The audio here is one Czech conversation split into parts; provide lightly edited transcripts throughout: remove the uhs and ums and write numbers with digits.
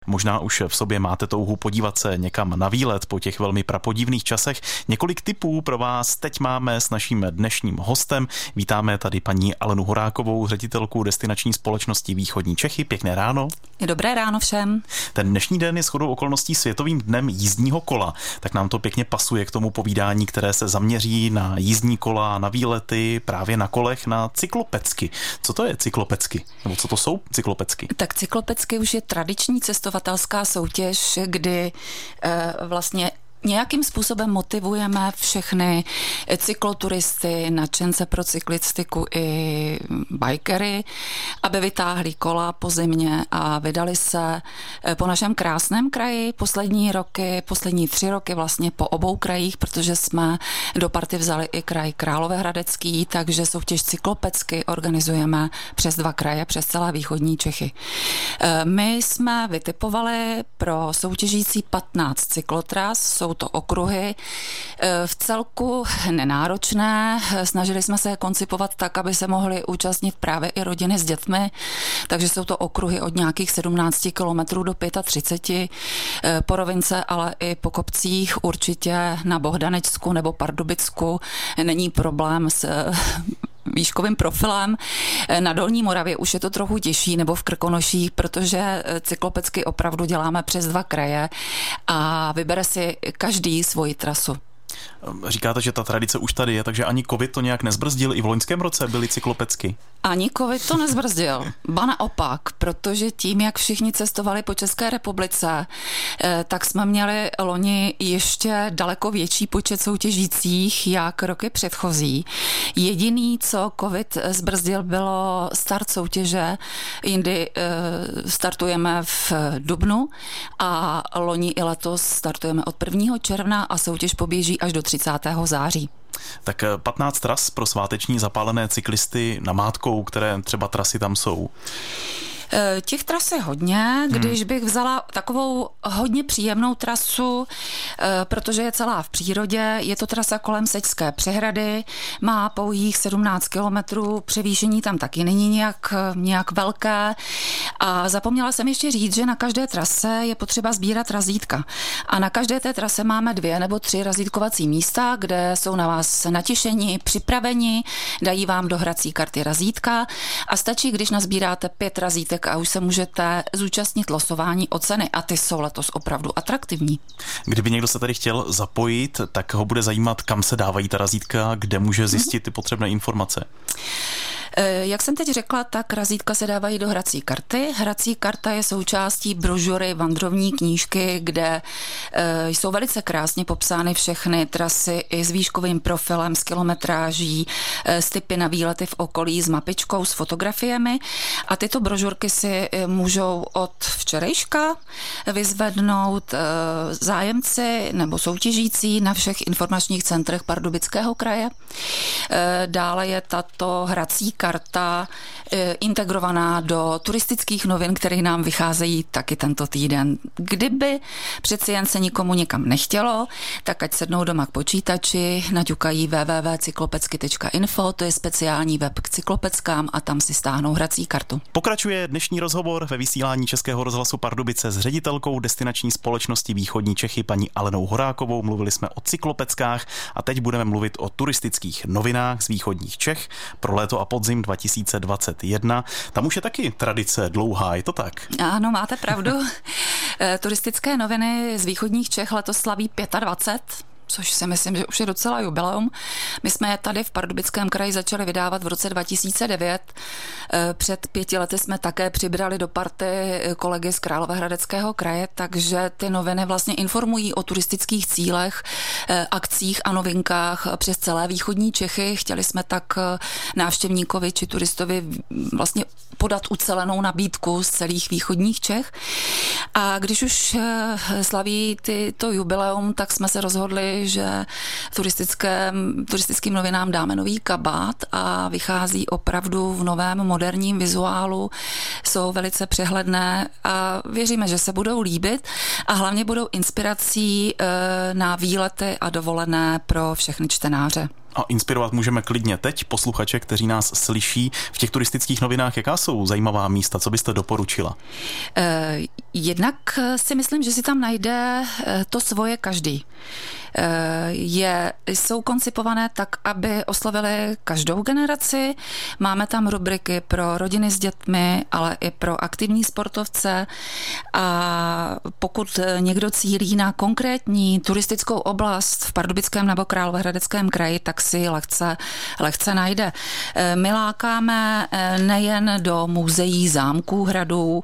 Možná už v sobě máte touhu podívat se někam na výlet po těch velmi prapodivných časech. Několik tipů pro vás teď máme s naším dnešním hostem. Vítáme tady paní Alenu Horákovou, ředitelku destinační společnosti Východní Čechy. Pěkné ráno. Dobré ráno všem. Ten dnešní den je shodou okolností Světovým dnem jízdního kola. Tak nám to pěkně pasuje k tomu povídání, které se zaměří na jízdní kola, na výlety, právě na kolech, na cyklopecky. Co to je cyklopecky? Nebo co to jsou cyklopecky? Tak cyklopecky už je tradiční cestovatelská soutěž, kdy vlastně nějakým způsobem motivujeme všechny cykloturisty, nadšence pro cyklistiku i bikery, aby vytáhli kola po zimě a vydali se po našem krásném kraji poslední 3 roky vlastně po obou krajích, protože jsme do party vzali i kraj Královéhradecký, takže soutěž cyklopecky organizujeme přes 2 kraje, přes celé východní Čechy. My jsme vytipovali pro soutěžící 15 cyklotras, jsou to okruhy, v celku nenáročné, snažili jsme se je koncipovat tak, aby se mohly účastnit právě i rodiny s dětmi, takže jsou to okruhy od nějakých 17 kilometrů do 35, po rovince, ale i po kopcích, určitě na Bohdanecku nebo Pardubicku není problém s výškovým profilem. Na Dolní Moravě už je to trochu těžší, nebo v Krkonoších, protože cyklopecky opravdu děláme přes 2 kraje a vybere si každý svoji trasu. Říkáte, že ta tradice už tady je, takže ani covid to nějak nezbrzdil? I v loňském roce byly cyklopecky? Ani covid to nezbrzdil. Ba naopak, protože tím, jak všichni cestovali po České republice, tak jsme měli loni ještě daleko větší počet soutěžících, jak roky předchozí. Jediný, co covid zbrzdil, bylo start soutěže. Jindy startujeme v dubnu a loni i letos startujeme od 1. června a soutěž poběží až do 30. září. Tak 15 tras pro sváteční zapálené cyklisty namátkou, které třeba trasy tam jsou? Těch tras je hodně, když bych vzala takovou hodně příjemnou trasu, protože je celá v přírodě, je to trasa kolem Sečské přehrady, má pouhých 17 kilometrů, převýšení tam taky není nějak velké a zapomněla jsem ještě říct, že na každé trase je potřeba sbírat razítka a na každé té trase máme 2 nebo 3 razítkovací místa, kde jsou na vás natěšeni, připraveni, dají vám do hrací karty razítka a stačí, když nazbíráte 5 razítek a už se můžete zúčastnit losování o ceny a ty jsou letos opravdu atraktivní. Kdyby někdo se tady chtěl zapojit, tak ho bude zajímat, kam se dávají ta razítka, kde může zjistit ty potřebné informace. Jak jsem teď řekla, tak razítka se dávají do hrací karty. Hrací karta je součástí brožury Vandrovní knížky, kde jsou velice krásně popsány všechny trasy i s výškovým profilem, s kilometráží, s tipy na výlety v okolí, s mapičkou, s fotografiemi. A tyto brožurky si můžou od včerejška vyzvednout zájemci nebo soutěžící na všech informačních centrech Pardubického kraje. Dále je tato hrací karta integrovaná do turistických novin, které nám vycházejí taky tento týden. Kdyby přeci jen se nikomu někam nechtělo, tak ať sednou doma k počítači, naťukají www.cyklopecky.info, to je speciální web k cyklopeckám a tam si stáhnou hrací kartu. Pokračuje dnešní rozhovor ve vysílání Českého rozhlasu Pardubice s ředitelkou destinační společnosti Východní Čechy paní Alenou Horákovou. Mluvili jsme o cyklopeckách a teď budeme mluvit o turistických novinách z východních Čech pro léto a podzim 2021. Tam už je taky tradice dlouhá, je to tak? Ano, máte pravdu. Turistické noviny z východních Čech letos slaví 25, což si myslím, že už je docela jubileum. My jsme je tady v Pardubickém kraji začali vydávat v roce 2009. Před 5 lety jsme také přibrali do party kolegy z Královéhradeckého kraje, takže ty noviny vlastně informují o turistických cílech, akcích a novinkách přes celé východní Čechy. Chtěli jsme tak návštěvníkovi či turistovi vlastně podat ucelenou nabídku z celých východních Čech. A když už slaví to jubileum, tak jsme se rozhodli, že turistickým novinám dáme nový kabát a vychází opravdu v novém moderním vizuálu, jsou velice přehledné a věříme, že se budou líbit a hlavně budou inspirací na výlety a dovolené pro všechny čtenáře. A inspirovat můžeme klidně teď posluchače, kteří nás slyší. V těch turistických novinách jaká jsou zajímavá místa, co byste doporučila? Jednak si myslím, že si tam najde to svoje každý. Jsou koncipované tak, aby oslovily každou generaci. Máme tam rubriky pro rodiny s dětmi, ale i pro aktivní sportovce. A pokud někdo cílí na konkrétní turistickou oblast v Pardubickém nebo Královéhradeckém kraji, tak si lehce najde. My lákáme nejen do muzeí, zámků, hradů,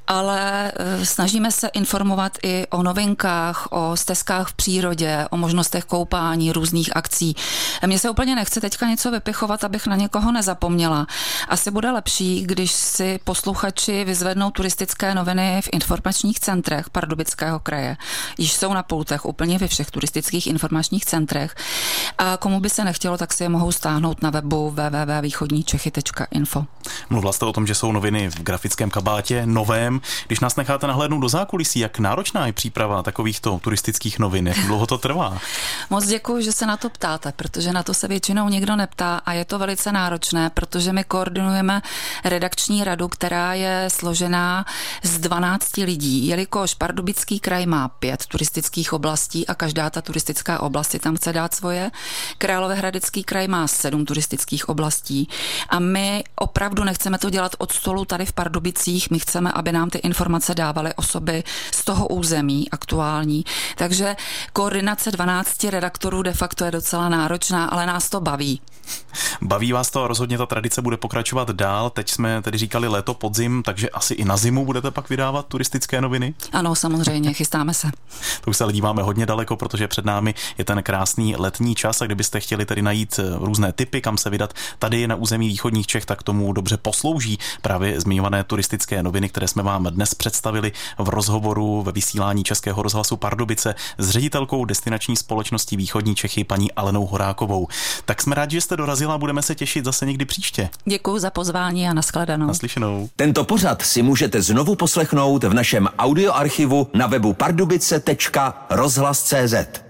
ale snažíme se informovat i o novinkách, o stezkách v přírodě, o možnostech koupání, různých akcí. Mně se úplně nechce teďka něco vypichovat, abych na někoho nezapomněla. Asi bude lepší, když si posluchači vyzvednou turistické noviny v informačních centrech Pardubického kraje. Již jsou na pultech úplně ve všech turistických informačních centrech. A komu by se nechtělo, tak si je mohou stáhnout na webu www.východničechy.info. Mluvila jste o tom, že jsou noviny v grafickém kabátě, novém. Když nás necháte nahlédnout do zákulisí, jak náročná je příprava takovýchto turistických novin, jak dlouho to trvá? Moc děkuji, že se na to ptáte, protože na to se většinou nikdo neptá a je to velice náročné, protože my koordinujeme redakční radu, která je složená z 12 lidí, jelikož Pardubický kraj má 5 turistických oblastí a každá ta turistická oblast si tam chce dát svoje. Královéhradecký kraj má 7 turistických oblastí a my opravdu nechceme to dělat od stolu tady v Pardubicích, my chceme, aby nám ty informace dávaly osoby z toho území aktuální. Takže koordinace 12 redaktorů de facto je docela náročná, ale nás to baví. Baví vás to a rozhodně ta tradice bude pokračovat dál. Teď jsme tedy říkali léto, podzim, takže asi i na zimu budete pak vydávat turistické noviny? Ano, samozřejmě, chystáme se. To už se ale díváme hodně daleko, protože před námi je ten krásný letní čas a kdybyste chtěli tedy najít různé tipy, kam se vydat tady na území východních Čech, tak tomu dobře poslouží právě zmiňované turistické noviny, které jsme vám dnes představili v rozhovoru ve vysílání Českého rozhlasu Pardubice s ředitelkou destinační společnosti Východní Čechy paní Alenou Horákovou. Tak jsme rádi, že jste dorazila a budeme se těšit zase někdy příště. Děkuji za pozvání a nashledanou. Naslyšenou. Tento pořad si můžete znovu poslechnout v našem audioarchivu na webu pardubice.rozhlas.cz.